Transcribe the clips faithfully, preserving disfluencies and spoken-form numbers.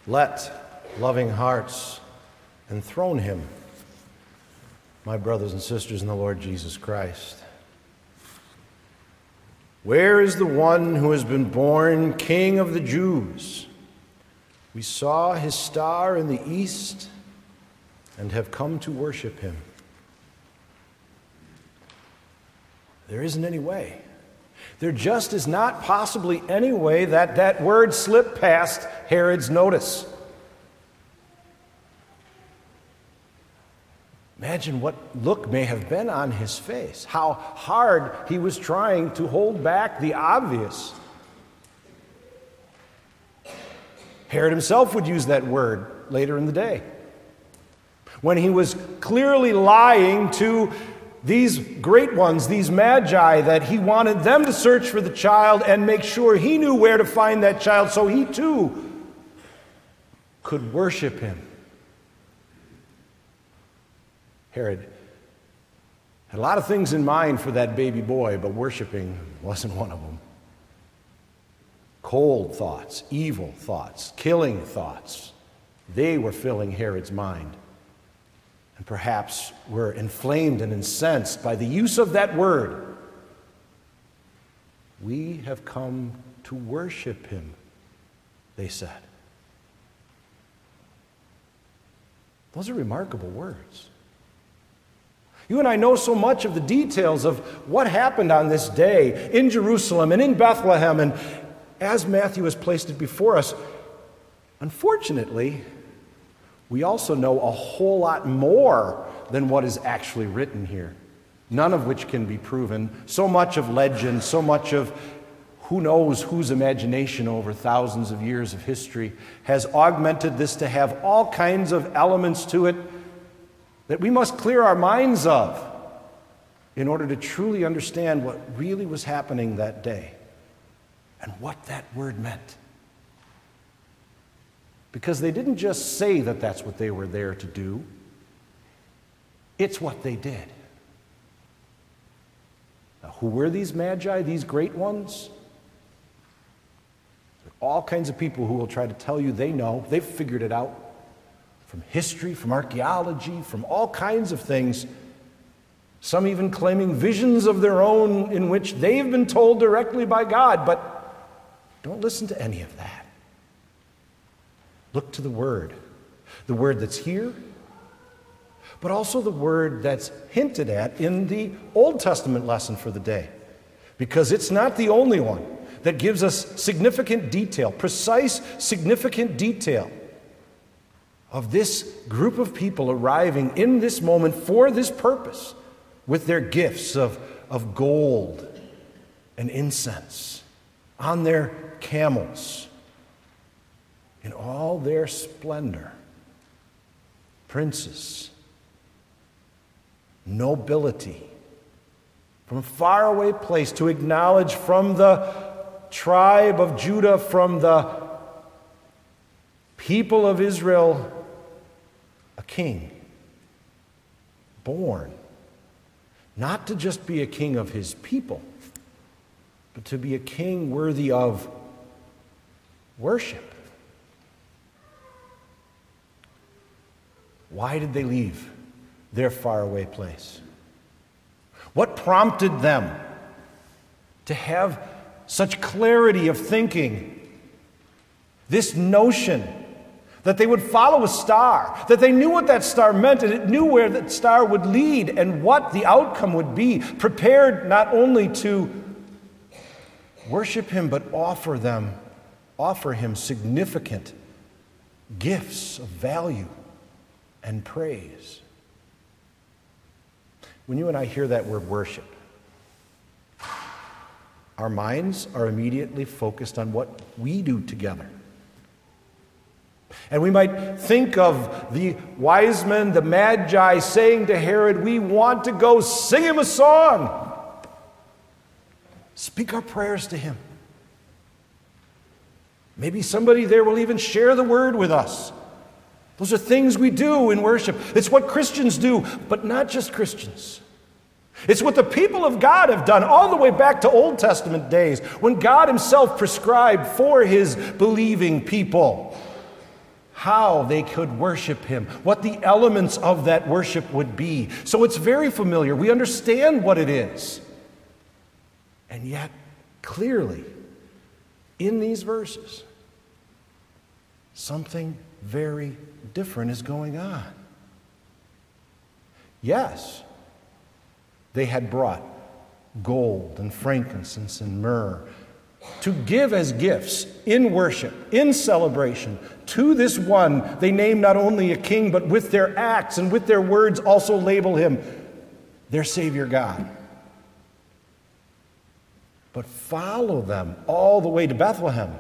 let loving hearts enthrone him, my brothers and sisters in the Lord Jesus Christ. Where is the one who has been born King of the Jews? We saw his star in the east and have come to worship him. There isn't any way. There just is not possibly any way that that word slipped past Herod's notice. Imagine what look may have been on his face, how hard he was trying to hold back the obvious. Herod himself would use that word later in the day, when he was clearly lying to these great ones, these magi, that he wanted them to search for the child and make sure he knew where to find that child so he too could worship him. Herod had a lot of things in mind for that baby boy, but worshiping wasn't one of them. Cold thoughts, evil thoughts, killing thoughts, they were filling Herod's mind. And perhaps were inflamed and incensed by the use of that word. We have come to worship him, they said. Those are remarkable words. You and I know so much of the details of what happened on this day in Jerusalem and in Bethlehem, and as Matthew has placed it before us, unfortunately, we also know a whole lot more than what is actually written here, none of which can be proven. So much of legend, so much of who knows whose imagination over thousands of years of history has augmented this to have all kinds of elements to it that we must clear our minds of in order to truly understand what really was happening that day and what that word meant. Because they didn't just say that that's what they were there to do. It's what they did. Now, who were these magi, these great ones? There are all kinds of people who will try to tell you they know. They've figured it out from history, from archaeology, from all kinds of things. Some even claiming visions of their own in which they've been told directly by God. But don't listen to any of that. Look to the Word, the Word that's here, but also the Word that's hinted at in the Old Testament lesson for the day, because it's not the only one that gives us significant detail, precise, significant detail of this group of people arriving in this moment for this purpose with their gifts of, of gold and incense on their camels. In all their splendor, princes, nobility, from a faraway place to acknowledge from the tribe of Judah, from the people of Israel, a king born, not to just be a king of his people, but to be a king worthy of worship. Why did they leave their faraway place? What prompted them to have such clarity of thinking? This notion that they would follow a star, that they knew what that star meant, and it knew where that star would lead and what the outcome would be, prepared not only to worship him, but offer them, offer him significant gifts of value and praise. When you and I hear that word worship, our minds are immediately focused on what we do together. And we might think of the wise men, the magi, saying to Herod, "We want to go sing him a song. Speak our prayers to him. Maybe somebody there will even share the word with us." Those are things we do in worship. It's what Christians do, but not just Christians. It's what the people of God have done all the way back to Old Testament days, when God himself prescribed for his believing people how they could worship him, what the elements of that worship would be. So it's very familiar. We understand what it is. And yet, clearly, in these verses, something very different is going on. Yes, they had brought gold and frankincense and myrrh to give as gifts in worship, in celebration, to this one they name not only a king, but with their acts and with their words also label him their Savior God. But follow them all the way to Bethlehem,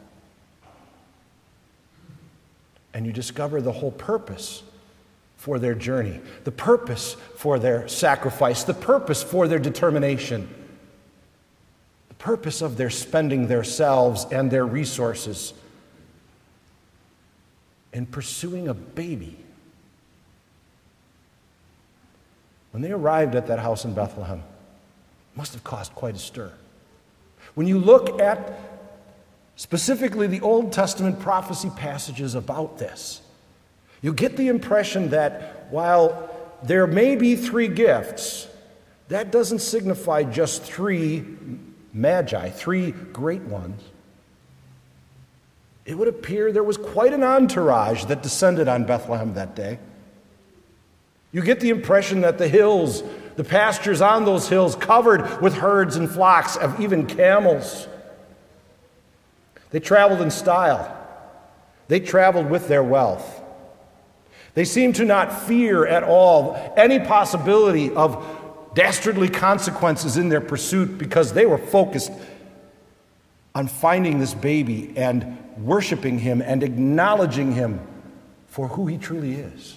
and you discover the whole purpose for their journey, the purpose for their sacrifice, the purpose for their determination, the purpose of their spending themselves and their resources in pursuing a baby. When they arrived at that house in Bethlehem, it must have caused quite a stir. When you look at specifically the Old Testament prophecy passages about this, you get the impression that while there may be three gifts, that doesn't signify just three magi, three great ones. It would appear there was quite an entourage that descended on Bethlehem that day. You get the impression that the hills, the pastures on those hills, covered with herds and flocks of even camels. They traveled in style. They traveled with their wealth. They seemed to not fear at all any possibility of dastardly consequences in their pursuit, because they were focused on finding this baby and worshiping him and acknowledging him for who he truly is.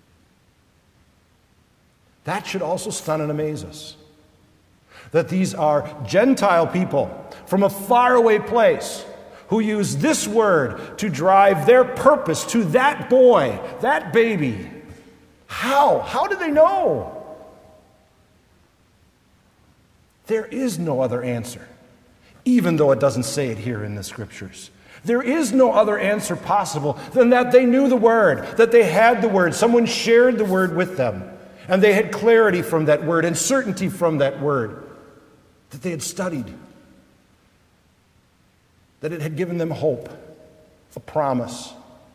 That should also stun and amaze us. That these are Gentile people from a faraway place who use this word to drive their purpose to that boy, that baby. How? How did they know? There is no other answer, even though it doesn't say it here in the scriptures. There is no other answer possible than that they knew the word, that they had the word. Someone shared the word with them, and they had clarity from that word and certainty from that word, that they had studied, that it had given them hope, a promise.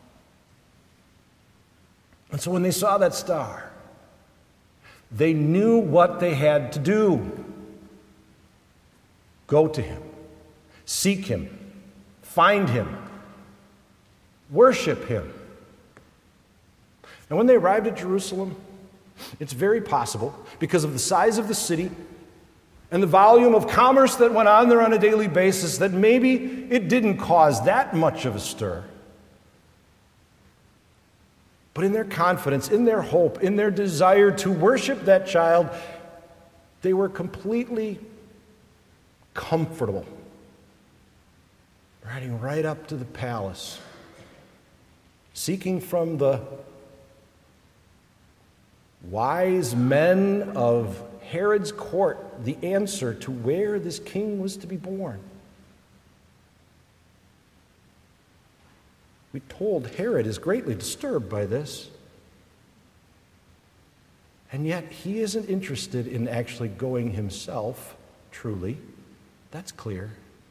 And so when they saw that star, they knew what they had to do. Go to him, seek him, find him, worship him. And when they arrived at Jerusalem, it's very possible, because of the size of the city and the volume of commerce that went on there on a daily basis, that maybe it didn't cause that much of a stir. But in their confidence, in their hope, in their desire to worship that child, they were completely comfortable, riding right up to the palace, seeking from the wise men of Herod's court the answer to where this king was to be born. We're told Herod is greatly disturbed by this, and yet he isn't interested in actually going himself, truly. That's clear.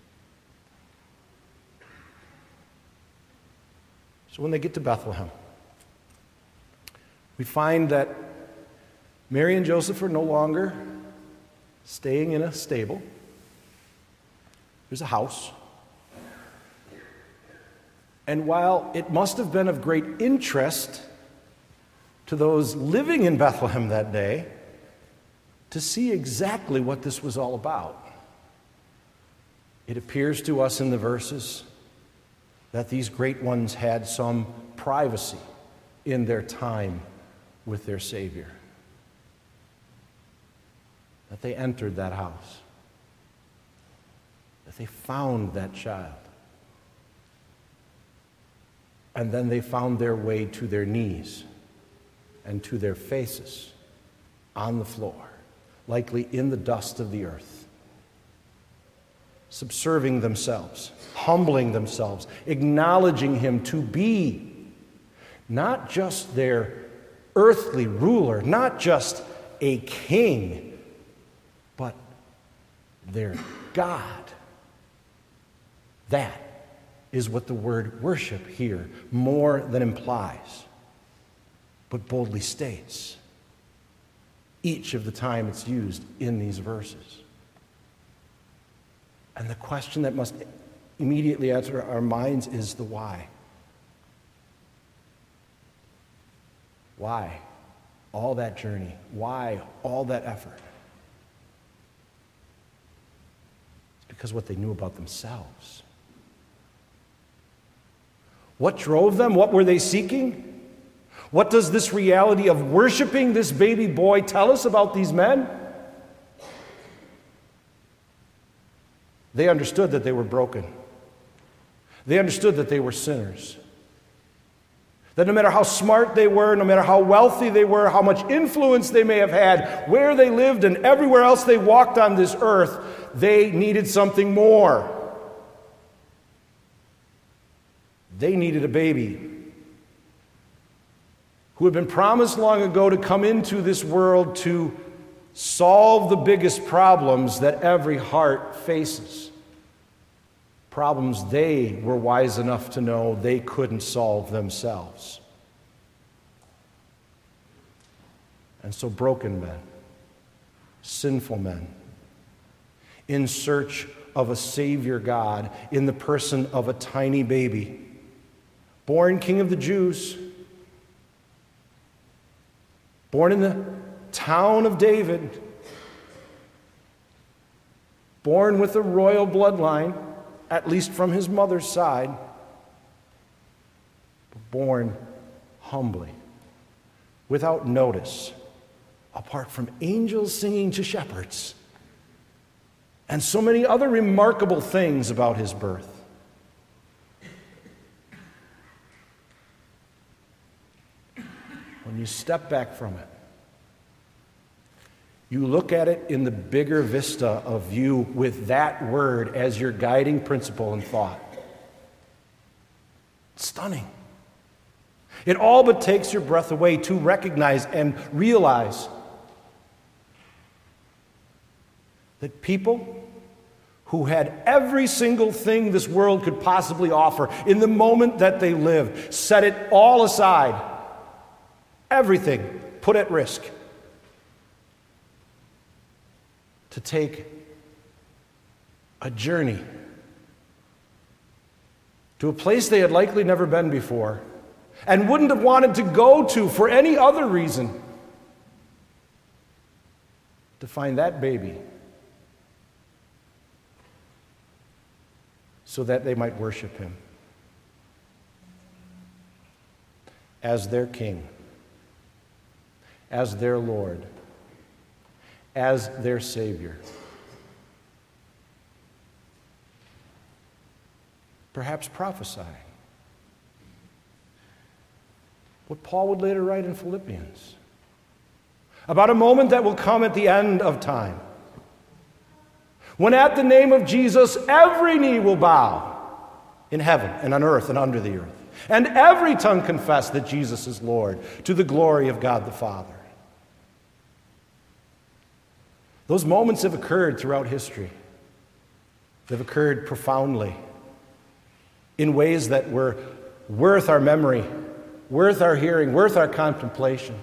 So when they get to Bethlehem, we find that Mary and Joseph are no longer staying in a stable. There's a house. And while it must have been of great interest to those living in Bethlehem that day to see exactly what this was all about, it appears to us in the verses that these great ones had some privacy in their time with their Savior. That they entered that house. That they found that child. And then they found their way to their knees and to their faces on the floor, likely in the dust of the earth, subserving themselves, humbling themselves, acknowledging him to be not just their earthly ruler, not just a king, but their God. That is what the word worship here more than implies, but boldly states each of the time it's used in these verses. And the question that must immediately enter our minds is the why. Why all that journey? Why all that effort? It's because what they knew about themselves. What drove them? What were they seeking? What does this reality of worshiping this baby boy tell us about these men? They understood that they were broken. They understood that they were sinners. That no matter how smart they were, no matter how wealthy they were, how much influence they may have had, where they lived and everywhere else they walked on this earth, they needed something more. They needed a baby who had been promised long ago to come into this world to solve the biggest problems that every heart faces. Problems they were wise enough to know they couldn't solve themselves. And so broken men, sinful men, in search of a Savior God in the person of a tiny baby, born King of the Jews, born in the town of David, born with a royal bloodline, at least from his mother's side, but born humbly, without notice, apart from angels singing to shepherds, and so many other remarkable things about his birth. When you step back from it, you look at it in the bigger vista of view with that word as your guiding principle and thought. It's stunning. It all but takes your breath away to recognize and realize that people who had every single thing this world could possibly offer in the moment that they lived, set it all aside, everything put at risk, to take a journey to a place they had likely never been before and wouldn't have wanted to go to for any other reason, to find that baby so that they might worship him as their king, as their Lord, as their Savior. Perhaps prophesying what Paul would later write in Philippians about a moment that will come at the end of time, when at the name of Jesus every knee will bow in heaven and on earth and under the earth, and every tongue confess that Jesus is Lord, to the glory of God the Father. Those moments have occurred throughout history. They've occurred profoundly in ways that were worth our memory, worth our hearing, worth our contemplation.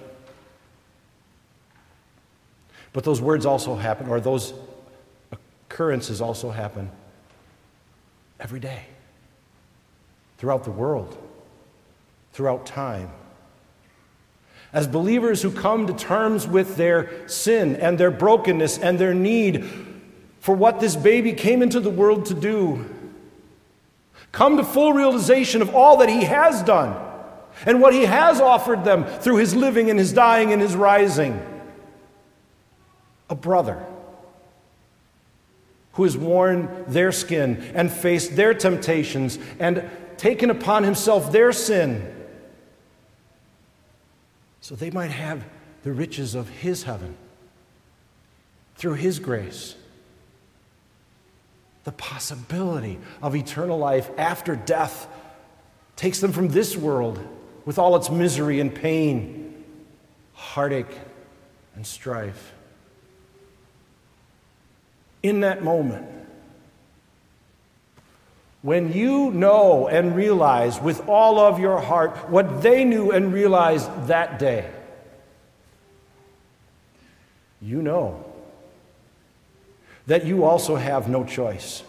But those words also happen, or those occurrences also happen every day, throughout the world, throughout time. As believers who come to terms with their sin and their brokenness and their need for what this baby came into the world to do, come to full realization of all that he has done and what he has offered them through his living and his dying and his rising. A brother who has worn their skin and faced their temptations and taken upon himself their sin, so they might have the riches of his heaven through his grace, the possibility of eternal life after death takes them from this world with all its misery and pain, heartache and strife. In that moment, when you know and realize with all of your heart what they knew and realized that day, you know that you also have no choice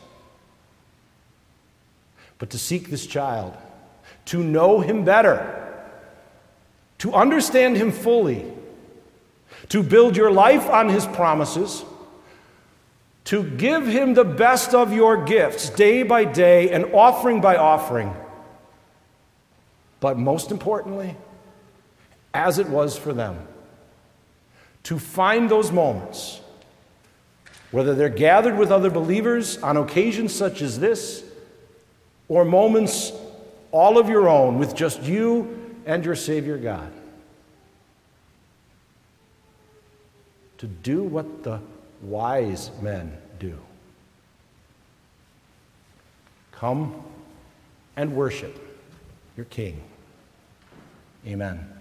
but to seek this child, to know him better, to understand him fully, to build your life on his promises, to give him the best of your gifts day by day and offering by offering. But most importantly, as it was for them, to find those moments, whether they're gathered with other believers on occasions such as this, or moments all of your own with just you and your Savior God, to do what the wise men do. Come and worship your King. Amen.